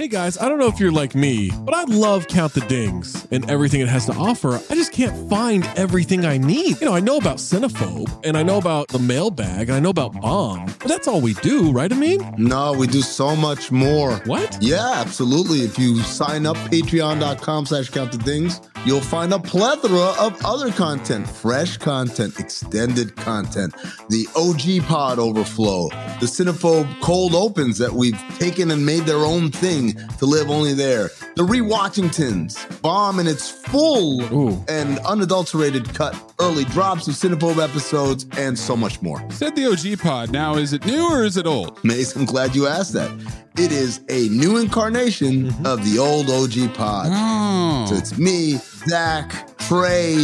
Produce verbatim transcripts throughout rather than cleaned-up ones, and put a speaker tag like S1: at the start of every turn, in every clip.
S1: Hey guys, I don't know if you're like me, but I love Count the Dings and everything it has to offer. I just can't find everything I need. You know, I know about Cinephobe, and I know about the mailbag, and I know about Bomb, but that's all we do, right, Amin?
S2: No, we do so much more.
S1: What?
S2: Yeah, absolutely. If you sign up, patreon.com slash count the dings, you'll find a plethora of other content, fresh content, extended content, the O G pod overflow, the Cinephobe cold opens that we've taken and made their own thing to live only there, the Rewatchingtons, Bomb in its full Ooh. and unadulterated cut, early drops of Cinephobe episodes, and so much more.
S3: Said the O G pod. Now, is it new or is it old?
S2: Mace, I'm glad you asked that. It is a new incarnation mm-hmm. of the old O G pod.
S3: Oh.
S2: So it's me, Zach, Trey,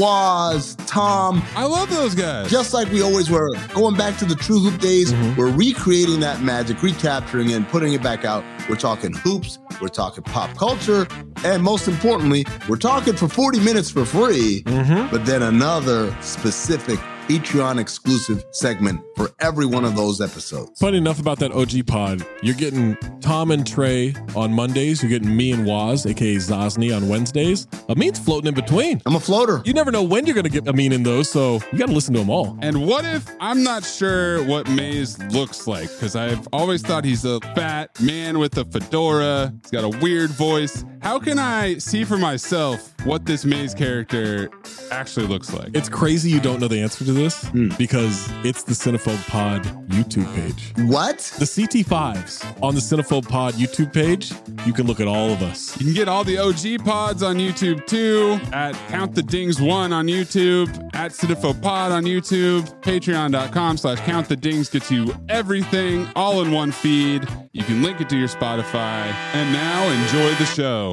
S2: Waz, Tom.
S3: I love those guys.
S2: Just like we always were. Going back to the True Hoop days, mm-hmm. we're recreating that magic, recapturing it, and putting it back out. We're talking hoops, we're talking pop culture, and most importantly, we're talking for forty minutes for free, mm-hmm. but then another specific Patreon exclusive segment for every one of those episodes.
S1: Funny enough about that O G pod, you're getting Tom and Trey on Mondays. You're getting me and Waz, aka Zosny, on Wednesdays. Amin's floating in between.
S2: I'm a floater.
S1: You never know when you're going to get Amin in those, so you got to listen to them all.
S3: And what if I'm not sure what Maze looks like? Because I've always thought he's a fat man with a fedora. He's got a weird voice. How can I see for myself what this Maze character actually looks like?
S1: It's crazy you don't know the answer to this mm. because it's the Cinephobe Pod YouTube page.
S2: What?
S1: The C T fives on the Cinephobe Pod YouTube page. You can look at all of us.
S3: You can get all the O G pods on YouTube too, at Count the Dings one on YouTube, at Cinephobe Pod on YouTube, patreon.com slash Count the Dings gets you everything all in one feed. You can link it to your Spotify. And now enjoy the show.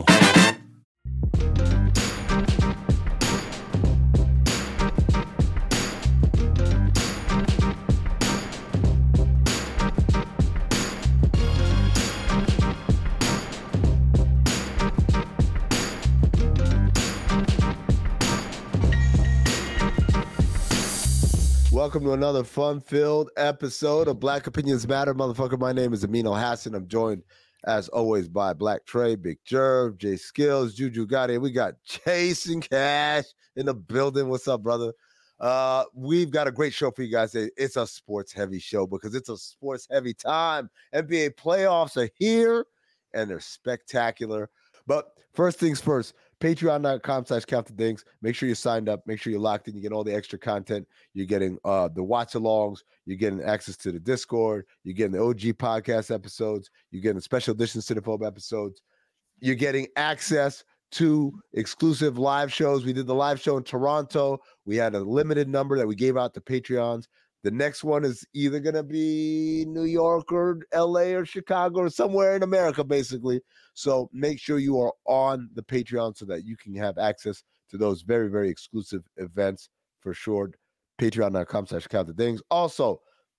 S4: Welcome to another fun-filled episode of Black Opinions Matter. Motherfucker, my name is Amin Hassan. I'm joined, as always, by Black Trey, Big Jerv, Jay Skills, Juju Gotti, and we got Jason Cash in the building. What's up, brother? Uh, we've got a great show for you guys. It's a sports-heavy show because it's a sports-heavy time. N B A playoffs are here, and they're spectacular. But first things first, patreon.com slash count the dings. Make sure you're signed up. Make sure you're locked in. You get all the extra content. You're getting uh, the watch-alongs. You're getting access to the Discord. You're getting the O G podcast episodes. You're getting special editions Cinephobe episodes. You're getting access to exclusive live shows. We did the live show in Toronto. We had a limited number that we gave out to Patreons. The next one is either going to be New York or L A or Chicago or somewhere in America, basically. So make sure you are on the Patreon so that you can have access to those very, very exclusive events for sure. Patreon.com slash count the dings. Also,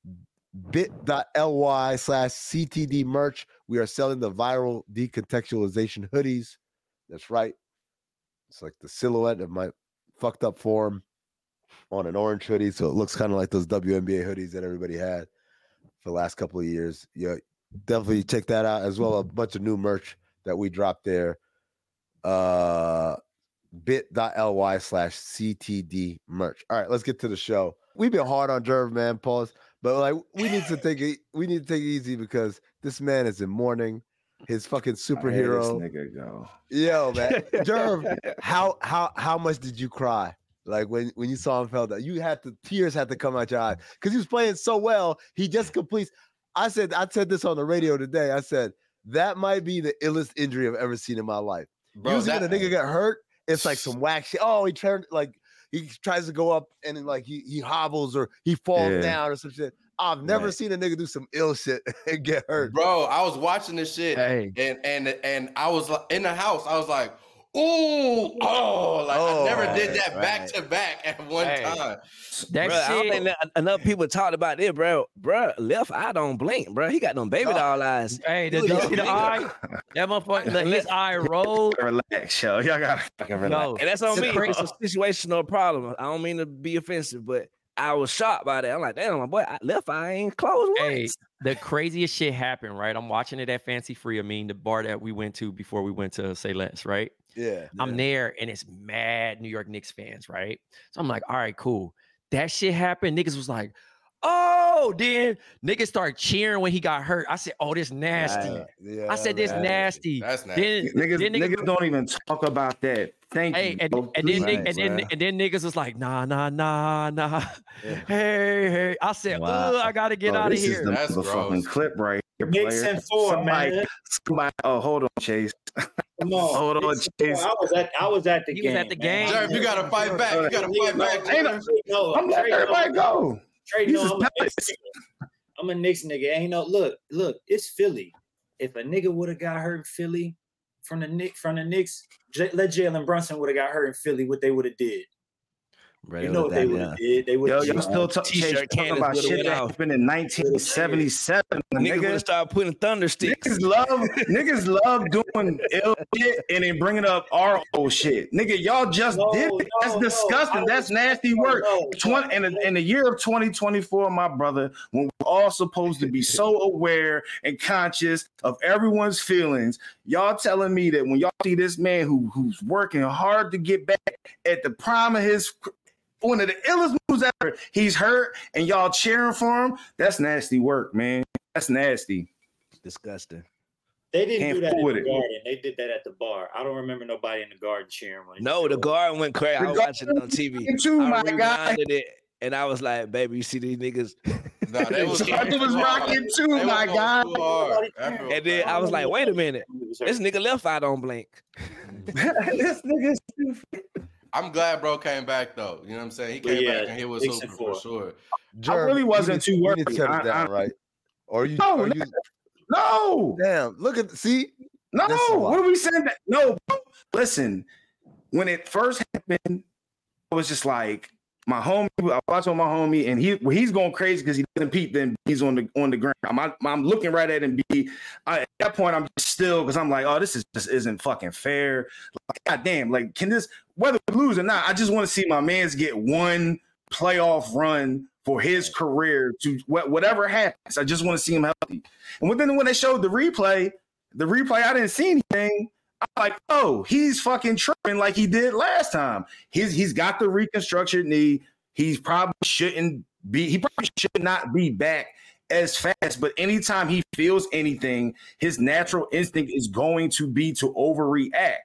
S4: bit.ly slash CTD merch. We are selling the viral decontextualization hoodies. That's right. It's like the silhouette of my fucked up form on an orange hoodie, so it looks kind of like those W N B A hoodies that everybody had for the last couple of years. Yeah, definitely check that out, as well as a bunch of new merch that we dropped there. Uh, bit.ly slash CTD merch. All right, let's get to the show. We've been hard on Jerv, man, pause, but like we need to take it. We need to take it easy because this man is in mourning. His fucking superhero.
S5: This nigga go.
S4: Yo, man, Jerv, how how how much did you cry? Like when, when you saw him fell down, you had to tears had to come out your eyes because he was playing so well. He just completes. I said I said this on the radio today. I said that might be the illest injury I've ever seen in my life. Bro, usually that, when a nigga get hurt, it's like some whack shit. Oh, he turned like he tries to go up and then like he he hobbles or he falls yeah. down or some shit. I've never right. seen a nigga do some ill shit and get hurt.
S5: Bro, I was watching this shit hey. and and and I was in the house. I was like, ooh, oh, like oh, I never did that right. back to back at one hey. time.
S6: That bro, shit. I don't think enough people talked about it, bro. Bro, left eye don't blink, bro. He got them baby doll eyes.
S7: Hey, did you see the eye? That motherfucker, let his eye roll.
S5: Relax, yo. Y'all gotta fucking relax.
S6: No, and that's on me. It's a situational problem. I don't mean to be offensive, but I was shocked by that. I'm like, damn, my boy, I left eye ain't closed once.
S7: Hey, the craziest shit happened, right? I'm watching it at Fancy Free, I mean, the bar that we went to before we went to Say Less, right?
S4: Yeah.
S7: I'm
S4: yeah.
S7: there and it's mad New York Knicks fans, right? So I'm like, all right, cool. That shit happened. Niggas was like, oh, then niggas started cheering when he got hurt. I said, oh, this nasty.
S4: Yeah, yeah,
S7: I said, this
S4: man.
S7: nasty.
S5: That's nasty.
S7: Then,
S8: Niggas,
S7: then
S8: niggas, don't even talk about that. Thank
S7: Hey,
S8: you.
S7: and,
S8: bro.
S7: and then
S8: Please,
S7: and then
S8: man.
S7: and then niggas was like, nah, nah, nah, nah.
S4: Yeah.
S7: Hey, hey. I said,
S6: Wow.
S7: Ugh, I gotta get
S8: Oh,
S7: out of
S8: this is
S7: here.
S8: the
S5: That's
S8: motherfucking
S5: gross.
S8: clip right here,
S9: Knicks
S8: player.
S9: and four,
S8: somebody,
S9: man.
S8: somebody, oh, hold on, Chase.
S9: Come on.
S8: Hold on,
S9: Knicks and
S8: Chase.
S9: four. I was at I was at the
S7: He
S9: game.
S7: was at the
S9: man.
S7: game.
S5: Jerv, you gotta fight back. You gotta fight back.
S8: Ain't
S5: Jerv.
S9: No,
S8: I'm letting
S9: Trey,
S8: everybody go.
S9: Trey,
S8: These
S9: no,
S8: is
S9: I'm a Knicks
S8: pellets.
S9: nigga. I'm a Knicks nigga. Ain't no look, look, it's Philly. If a nigga would have got hurt in Philly from the Knicks, from the Knicks, J- let Jalen Brunson would have got hurt in Philly, what they would have did.
S6: Bro,
S9: You know what they would have did. They would
S8: Yo,
S9: have
S8: y'all still talk, Chase,
S6: T-shirt
S8: talking
S6: cannons
S8: about
S6: would've
S8: shit
S6: went
S8: that
S6: off.
S8: happened in nineteen seventy-seven,
S6: Niggas would
S8: nigga.
S6: have started putting thunder sticks.
S8: Niggas love, niggas love doing ill shit and then bringing up our old shit. Nigga, y'all just
S9: No,
S8: did it. That's
S9: no, no.
S8: disgusting.
S9: I
S8: That's
S9: was-
S8: nasty
S9: no,
S8: work.
S9: no.
S8: twenty, in, the, in the year of twenty twenty-four, my brother, when we're all supposed to be so aware and conscious of everyone's feelings, y'all telling me that when y'all see this man who who's working hard to get back at the prime of his one of the illest moves ever, he's hurt and y'all cheering for him, that's nasty work, man. That's nasty.
S6: Disgusting.
S9: They didn't
S8: Can't
S9: do that
S8: fool
S9: in
S8: with
S9: the
S8: it.
S9: garden. They did that at the bar. I don't remember nobody in the garden cheering. When he
S6: No,
S9: did
S6: the
S9: it.
S6: guard went crazy. I
S8: The
S6: was
S8: guard
S6: watching it on T V.
S8: too,
S6: I
S8: my guy.
S6: rewinded it, and I was like, baby, you see these niggas?
S5: Nah, they was,
S8: Charlie was rocking too,
S5: they was
S8: my
S5: going
S8: guy.
S5: too hard. That was
S6: And then I was like, wait a minute. This nigga left eye don't blink.
S8: This nigga's stupid.
S5: I'm glad bro came back though. You know what I'm saying? He
S9: But
S5: came
S9: yeah,
S5: back and he was
S9: Knicks
S5: hooping
S9: and
S5: for
S9: four.
S5: sure.
S4: Jerv,
S8: really
S4: you
S8: wasn't
S4: need-
S8: too
S4: you
S8: worried.
S4: need to shut it
S8: I-
S4: down,
S8: I-
S4: right? Or you?
S8: No,
S4: or
S8: no.
S4: you
S8: No,
S4: damn, look at see.
S8: no.
S4: This is why.
S8: What are we saying? That no. Bro. Listen, when it first happened, I was just like my homie. I watched on my homie, and he well, he's going crazy because he doesn't peep. Then he's on the on the ground. I'm I'm looking right at him. Be I, at that point, I'm just still because I'm like, oh, this is just isn't fucking fair. Like, God damn, like can this whether we lose or not? I just want to see my man's get one playoff run for his career to wh- whatever happens. I just want to see him healthy. And then when they showed the replay, the replay, I didn't see anything. I'm like, oh, he's fucking tripping like he did last time. He's he's got the reconstructed knee. He probably shouldn't be. He probably should not be back as fast. But anytime he feels anything, his natural instinct is going to be to overreact.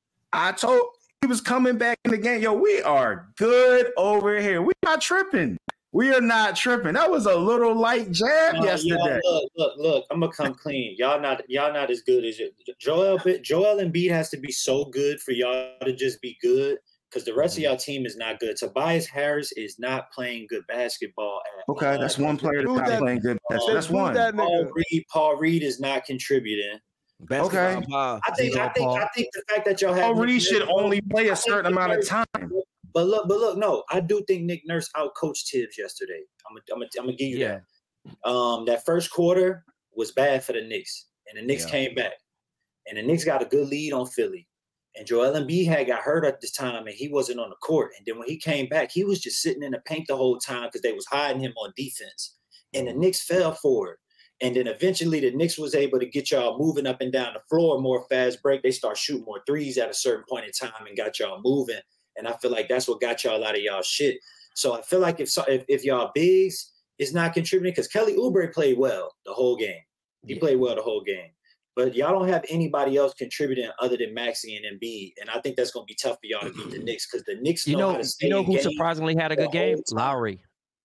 S8: I told he was coming back in the game. Yo, we are good over here. We're not tripping. We are not tripping. That was a little light jab
S9: No,
S8: yesterday.
S9: y'all, look, look, look. I'm gonna come clean. Y'all not, y'all not as good as it. Joel. Joel Embiid has to be so good for y'all to just be good, because the rest of y'all team is not good. Tobias Harris is not playing good basketball at
S8: Okay,
S9: all.
S8: that's one player that's
S4: Who's
S8: not
S4: that?
S8: playing good. That's,
S9: Just
S8: that's
S4: Who's
S8: one.
S4: that
S9: Paul
S4: nigga?
S9: Reed, Paul Reed is not contributing.
S6: Basketball,
S8: Okay.
S6: Paul.
S9: I think, I think, I think the fact that y'all have
S8: Paul
S9: Nick
S8: Reed
S9: Nurse-
S8: should only play
S9: I
S8: a
S9: think
S8: certain
S9: Nick
S8: amount of
S9: Nurse-
S8: time.
S9: But look, but look, no, I do think Nick Nurse outcoached Tibbs yesterday. I'm gonna, I'm gonna, I'm gonna give you
S7: Yeah.
S9: that. Um, that first quarter was bad for the Knicks, and the Knicks
S6: Yeah.
S9: came back, and the Knicks got a good lead on Philly. And Joel Embiid had got hurt at this time, and he wasn't on the court. And then when he came back, he was just sitting in the paint the whole time because they was hiding him on defense. And the Knicks fell for it. And then eventually the Knicks was able to get y'all moving up and down the floor more fast break. They start shooting more threes at a certain point in time and got y'all moving. And I feel like that's what got y'all out of y'all shit. So I feel like if so, if, if y'all bigs is not contributing, because Kelly Oubre played well the whole game. He
S7: Yeah.
S9: played well the whole game. But y'all don't have anybody else contributing other than Maxey and Embiid. And I think that's going to be tough for y'all to beat the Knicks, because the Knicks
S7: You
S9: know,
S7: know,
S9: how to stay
S7: you know
S9: in
S7: who
S9: games.
S7: surprisingly had a
S9: the
S7: good game?
S9: whole time.
S7: Lowry.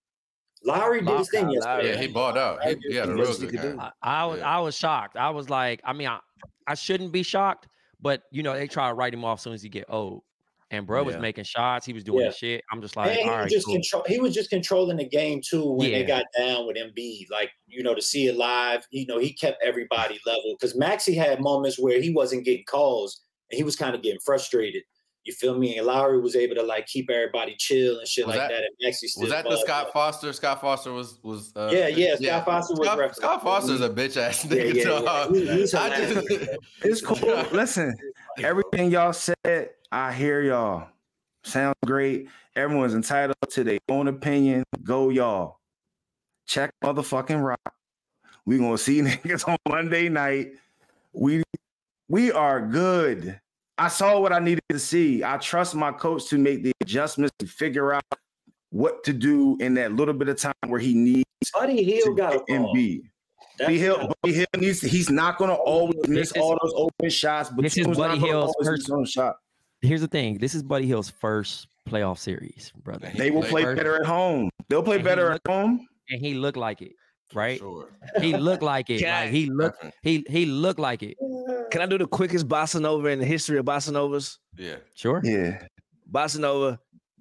S9: Lowry did his thing
S6: Lowry,
S9: yesterday.
S5: Yeah, he balled out. He, he had a
S6: He
S5: real
S6: was- he
S5: good
S6: could do
S5: game.
S7: I, I was
S5: Yeah.
S7: I was shocked. I was like, I mean, I, I shouldn't be shocked, but you know, they try to write him off as soon as he get old. And bro was
S6: Yeah.
S7: making shots. He was doing
S9: Yeah.
S7: his shit. I'm just like,
S9: And he
S7: all
S9: was
S7: right,
S9: just
S7: cool.
S9: control. He was just controlling the game too when they
S7: Yeah.
S9: got down with Embiid. Like, you know, to see it live, you know, he kept everybody level, because Maxey had moments where he wasn't getting calls and he was kind of getting frustrated. You feel me? And Lowry was able to like keep everybody chill and shit
S5: Was
S9: like
S5: that-
S9: that. And Maxey still
S5: Was that the
S9: balled
S5: Scott
S9: out.
S5: Foster? Scott Foster was was. Uh,
S9: Yeah, yeah, Scott Foster was
S5: Scott,
S9: refereeing.
S5: Scott Foster's a bitch ass
S9: Yeah,
S5: nigga.
S9: yeah,
S5: dog.
S9: yeah. He- he's
S5: I
S9: hilarious.
S5: just-
S8: It's cool. Listen, everything y'all said, I hear y'all. Sounds great. Everyone's entitled to their own opinion. Go y'all. Check motherfucking Rock. We gonna see niggas on Monday night. We we are good. I saw what I needed to see. I trust my coach to make the adjustments to figure out what to do in that little bit of time where he needs
S9: Buddy Hill got a
S8: ball. Buddy Hill, Buddy Hill needs to, he's not gonna always miss is, all those open shots, but
S7: this is Buddy Hill's first
S8: shot.
S7: Here's the thing. This is Buddy Hill's first playoff series, brother.
S8: They will play
S7: first.
S8: better at home. They'll play
S7: and
S8: better
S7: looked,
S8: at home.
S7: And he looked like it, right?
S5: Sure.
S7: He looked like it.
S6: Can
S7: like
S6: I,
S7: he looked he he looked like it.
S6: Can I do the quickest bossa nova in the history of bossa novas?
S5: Yeah.
S7: Sure.
S8: Yeah.
S6: Bossa nova.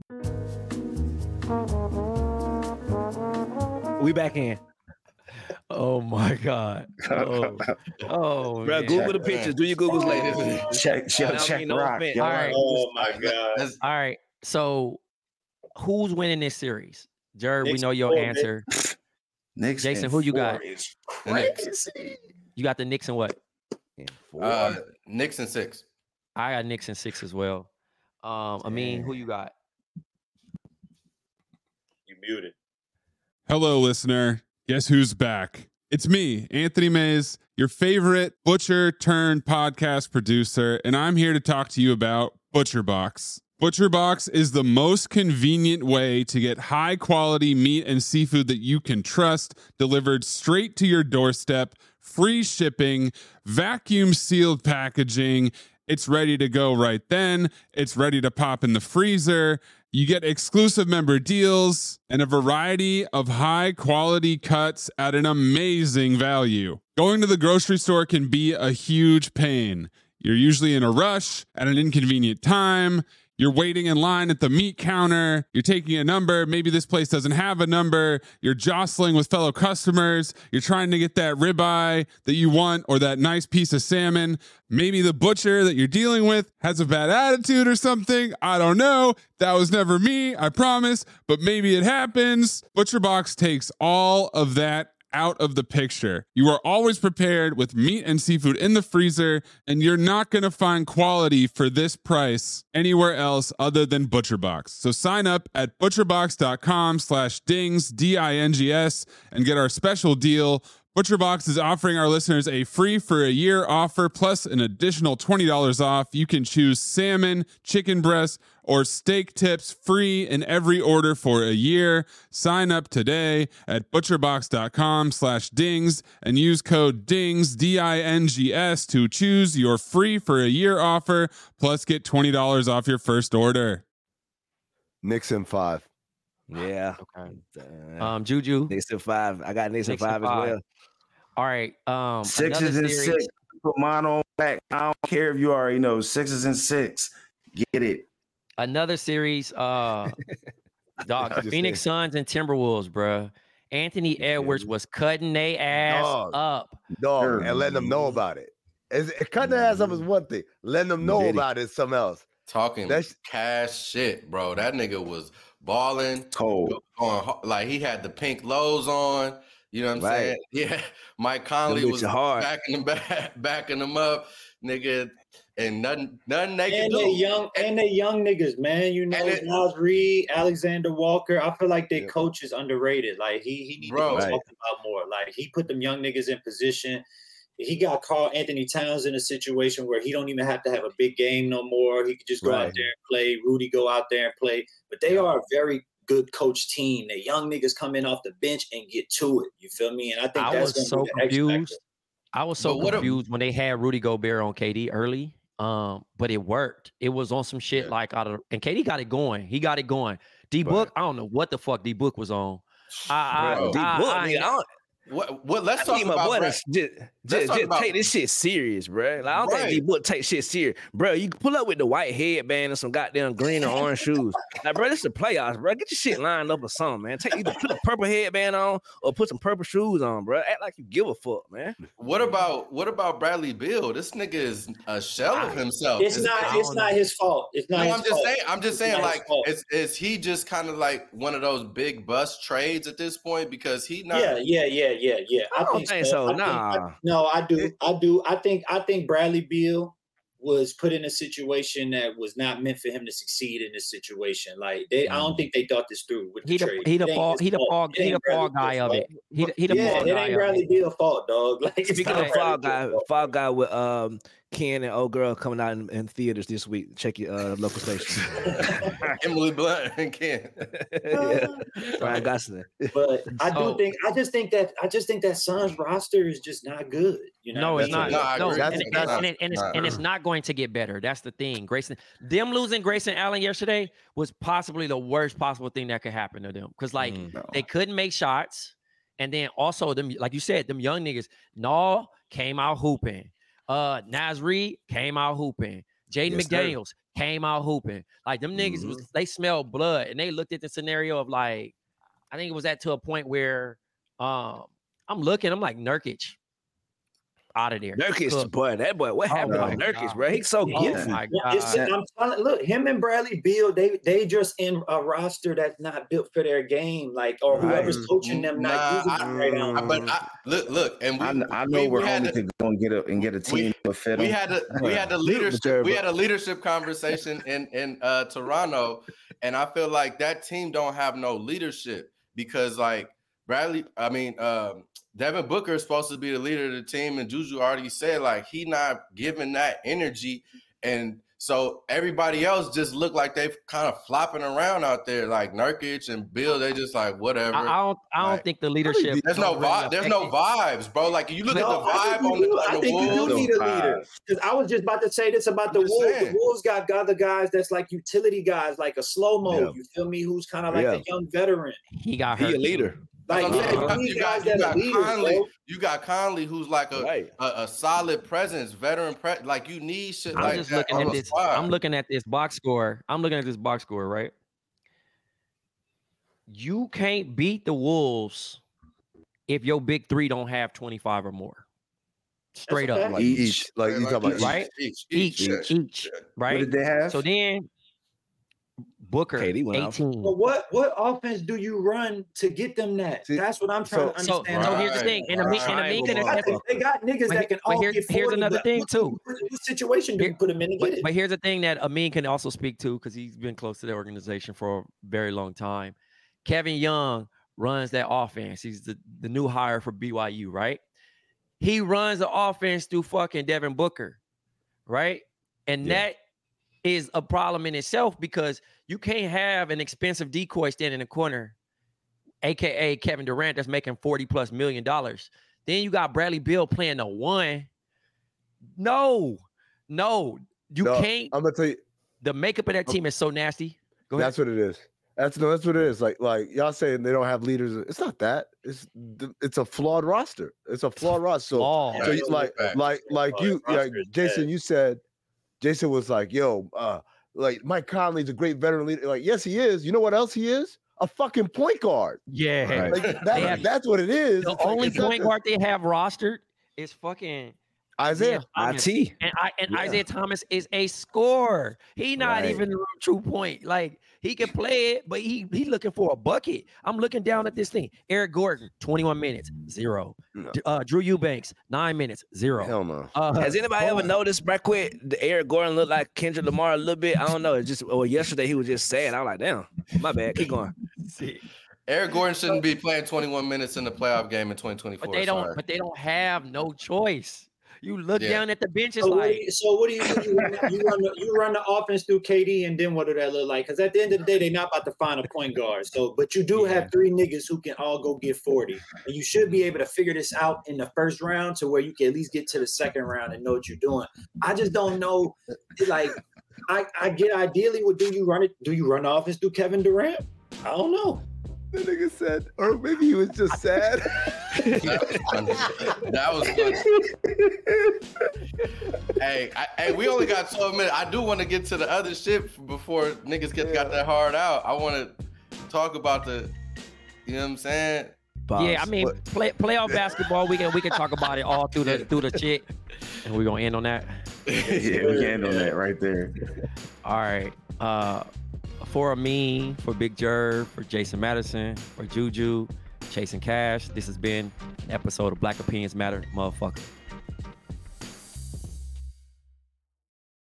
S6: We back in.
S7: Oh my God. Oh, oh
S6: bro,
S7: man.
S6: Google the pictures. Do your Googles later.
S8: Check, check, check. No rock.
S7: All right.
S9: Oh my God.
S7: All right. So who's winning this series? Jared, we know your
S9: four,
S7: answer.
S8: Knicks
S7: Jason, who you got?
S9: Crazy.
S7: You got the Knicks and what?
S5: Uh, Knicks and six.
S7: I got Knicks and six as well. Um, I mean, who you got?
S9: You muted.
S3: Hello, listener. Guess who's back? It's me, Anthony Mays, your favorite butcher turned podcast producer, and I'm here to talk to you about ButcherBox. ButcherBox is the most convenient way to get high quality meat and seafood that you can trust delivered straight to your doorstep, free shipping, vacuum sealed packaging. It's ready to go right then. It's ready to pop in the freezer. You get exclusive member deals and a variety of high quality cuts at an amazing value. Going to the grocery store can be a huge pain. You're usually in a rush at an inconvenient time. You're waiting in line at the meat counter. You're taking a number. Maybe this place doesn't have a number. You're jostling with fellow customers. You're trying to get that ribeye that you want or that nice piece of salmon. Maybe the butcher that you're dealing with has a bad attitude or something. I don't know. That was never me, I promise. But maybe it happens. ButcherBox takes all of that out of the picture. You are always prepared with meat and seafood in the freezer, and you're not going to find quality for this price anywhere else other than ButcherBox. So sign up at butcherbox.com slash dings, D I N G S, and get our special deal. ButcherBox is offering our listeners a free for a year offer plus an additional twenty dollars off. You can choose salmon, chicken breast, or steak tips free in every order for a year. Sign up today at butcherbox.com slash dings and use code DINGS, D I N G S, to choose your free for a year offer plus get twenty dollars off your first order.
S4: Knicks in five.
S6: Yeah.
S7: Okay.
S6: Uh,
S7: Um, Juju.
S6: Knicks in five. I got Knicks in
S7: Knicks in
S6: five as
S7: five.
S6: well.
S7: All right. Um,
S8: Sixes
S7: another
S8: and
S7: series-
S8: six. Put mine on back. I don't care if you already know. Sixes and six. Get it.
S7: Another series, uh, dog, the
S4: Just
S7: Phoenix
S4: saying.
S7: Suns and Timberwolves, bro. Anthony Edwards was cutting their ass
S4: Dog.
S7: up.
S4: Dog,
S8: Sure.
S4: and letting them know about it. It's, cutting their ass up is one thing. Letting them know
S6: Did he?
S4: about it is something else.
S5: Talking
S4: That's-
S5: cash shit, bro. That nigga was balling.
S8: Cold.
S5: On, like he had the pink lows on. You know what I'm
S6: Right.
S5: saying? Yeah. Mike Conley
S6: Them
S5: was
S6: bitches hard.
S5: backing him back, backing him up, nigga. And nothing, nothing they can
S9: And
S5: do.
S9: they young and they young niggas, man. You know,
S5: And it-
S9: Miles Reed, Alexander Walker. I feel like their
S4: Yeah.
S9: coach is underrated. Like he he needs
S5: Bro.
S9: to be
S6: Right.
S9: talked about more. Like he put them young niggas in position. He got Carl Anthony Towns in a situation where he don't even have to have a big game no more. He could just go
S6: Right.
S9: out there and play. Rudy go out there and play. But they are a very good coach team. The young niggas come in off the bench and get to it. You feel me? And I think
S7: I
S9: that's
S7: was
S9: gonna
S7: so
S9: be the X factor.
S7: confused. I was so
S5: But what a-
S7: confused when they had Rudy Gobert on K D early. Um, but it worked. It was on some shit
S5: Yeah.
S7: like out of, and K D got it going. He got it going. D Book, I don't know what the fuck D Book was on. I, I,
S5: Bro.
S6: D
S7: I,
S6: Book,
S7: I,
S6: nigga, I don't-
S5: What? What? Let's
S6: I
S5: talk
S6: need my
S5: about.
S6: boy to
S5: Brad-
S6: just, just,
S5: Let's talk
S6: just
S5: about-
S6: take this shit serious, bro. Like, I don't
S5: Right.
S6: think D Book take shit serious, bro. You can pull up with the white headband and some goddamn green or orange shoes. Like, bro, this is the playoffs, bro. Get your shit lined up or something, man. Take either put a purple headband on or put some purple shoes on, bro. Act like you give a fuck, man.
S5: What about what about Bradley Beal? This nigga is a shell of himself.
S9: It's
S5: Is-
S9: not.
S7: I
S9: It's
S7: don't
S9: not
S7: know.
S9: his fault. It's not.
S5: No,
S9: his
S5: I'm just
S9: fault.
S5: saying. I'm just
S9: It's
S5: saying.
S9: not his
S5: Like,
S9: fault.
S5: is is he just kind of like one of those big bust trades at this point because he not?
S9: Yeah, yeah, yeah, yeah, yeah.
S6: I don't think so,
S9: I think-
S6: nah.
S9: I- no, I do. I do. I think. I think Bradley Beal was put in a situation that was not meant for him to succeed in this situation. Like they, mm. I don't think they thought this through with the
S7: he
S9: trade.
S7: The, he the fall, he the fall, he the fall guy of it. He, he the
S9: yeah,
S7: fall
S9: it
S7: guy
S9: ain't Bradley Beal fault, dog. Like
S6: speaking of fall guy, fall guy with um Ken and old girl coming out in, in theaters this week. Check your uh, local station.
S5: Emily Blunt and Ken.
S6: Yeah, Ryan Gosling.
S9: But I do
S7: oh.
S9: think I just think that I just think that Suns roster is just not good. You know,
S7: no, it's not.
S5: No,
S7: no,
S5: and,
S7: and, and, and, and, and, it's, and it's not going to get better. That's the thing. Grayson, them losing Grayson Allen yesterday was possibly the worst possible thing that could happen to them because like mm, no. they couldn't make shots, and then also them, like you said, them young niggas. No came out hooping. Uh, Naz Reid came out hooping. Jaden yes, McDaniels sir. came out hooping. Like them niggas mm-hmm. was they smelled blood, and they looked at the scenario of like, I think it was at to a point where, um, I'm looking, I'm like Nurkic. Out of there.
S6: Nurkic, boy, that boy, what happened
S9: oh
S6: to Nurkic, God. bro? He's so
S9: oh
S6: gifted.
S9: My God. I'm telling, look, him and Bradley Beal, they they just in a roster that's not built for their game, like or right. whoever's coaching them
S5: nah,
S9: not using
S5: I,
S9: them right now.
S5: I, but I, look, look, and we,
S8: I, I know
S5: we,
S8: we're
S5: we
S8: only
S5: to,
S8: to go and get a and get a team
S5: we,
S8: to fit.
S5: We
S8: them.
S5: had a we had a leadership we had a leadership conversation in in uh, Toronto, and I feel like that team don't have no leadership because like Bradley, I mean. Um, Devin Booker is supposed to be the leader of the team, and Juju already said like he not giving that energy, and so everybody else just look like they kind of flopping around out there, like Nurkic and Bill. They just like whatever.
S7: I, I don't. I don't
S5: like,
S7: think the leadership.
S5: There's no vibe. There's no vibes, bro. Like you look
S9: no,
S5: at the vibe on the, on
S9: I
S5: the
S9: think
S5: Wolves.
S9: you do need a leader. Because I was just about to say this about the Wolves. Saying. The Wolves got other guys that's like utility guys, like a slow mo. Yeah. You feel me? Who's kind of like yeah. a young veteran.
S7: He got hurt.
S6: He a leader.
S9: Like, yeah,
S5: you, got, you, got, you, got leaders, Conley,
S9: bro.
S5: you got Conley, who's like a, right. a, a solid presence, veteran. Pre- like you need shit.
S7: I'm
S5: like
S7: just
S5: that
S7: looking at this.
S5: Spot.
S7: I'm looking at this box score. I'm looking at this box score. Right. You can't beat the Wolves if your big three don't have twenty-five or more. Straight up,
S2: like each, like you talking about
S7: right?
S5: Each,
S7: each, each, each, each right?
S8: What did they have?
S7: So then. Booker,
S6: K D went
S7: eighteen.
S9: But what what offense do you run to get them that? See, that's what I'm trying
S7: so,
S9: to understand.
S7: So, so here's the thing, and
S5: right,
S7: a
S5: right,
S7: mean,
S5: right.
S9: they got niggas that can all
S7: here,
S9: get forty.
S7: Here's another thing too.
S9: What, what situation do you put them in to
S7: but,
S9: get it?
S7: But here's the thing that Amin can also speak to because he's been close to the organization for a very long time. Kevin Young runs that offense. He's the, the new hire for B Y U, right? He runs the offense through fucking Devin Booker, right? And yeah. that is a problem in itself because you can't have an expensive decoy standing in the corner, A K A Kevin Durant, that's making forty plus million dollars. Then you got Bradley Beal playing the one. No, no, you
S2: no,
S9: can't.
S2: I'm gonna tell you,
S7: the makeup of that team is so nasty. Go ahead.
S2: That's what it is. That's no, that's what it is. Like, like y'all saying they don't have leaders. It's not that. It's it's a flawed roster. It's a flawed roster. So,
S7: oh,
S2: so you, like, like, like you, like Jason, you said. Jason was like, "Yo, uh, like Mike Conley's a great veteran leader. Like, yes, he is. You know what else he is? A fucking point guard.
S7: Yeah,
S2: right. Like, that, have, that's what it is.
S7: The
S2: it's
S7: only
S2: like,
S7: point guard they have rostered is fucking
S2: Isaiah
S6: I T,
S7: and I and yeah. Isaiah Thomas is a scorer. He not right. even a true point. Like he can play it, but he he looking for a bucket. I'm looking down at this thing. Eric Gordon, twenty-one minutes, zero. No. Uh, Drew Eubanks, nine minutes, zero.
S2: Hell no.
S7: Uh,
S6: Has anybody ever noticed, right quick, the Eric Gordon looked like Kendrick Lamar a little bit? I don't know. It's just well, yesterday he was just sad. I was like, damn, my bad. Keep going.
S5: Eric Gordon shouldn't be playing twenty-one minutes in the playoff game in twenty twenty-four.
S7: But they don't.
S5: Sorry.
S7: But they don't have no choice. You look yeah. down at the bench. It's
S9: so
S7: like.
S9: What you, so what do you do? You run, you, run the, you run the offense through K D, and then what do that look like? Because at the end of the day, they're not about to find a point guard. So, but you do yeah. have three niggas who can all go get forty, and you should be able to figure this out in the first round to where you can at least get to the second round and know what you're doing. I just don't know. Like, I, I get ideally, what do you run it? Do you run the offense through Kevin Durant? I don't know.
S2: The nigga said, or maybe he was just sad.
S5: That was funny. hey, I, hey, we only got twelve minutes. I do want to get to the other shit before niggas get yeah. got that hard out. I want to talk about the, you know what I'm saying?
S7: Boss. Yeah, I mean, play, playoff basketball. We can we can talk about it all through the through the shit, and we're gonna end on that.
S8: Yeah, we can end on that right there.
S7: All right. Uh, For Amin, for Big Jerv, for Jason Madison, for Juju, Chasing Cash, this has been an episode of Black Opinions Matter, motherfucker.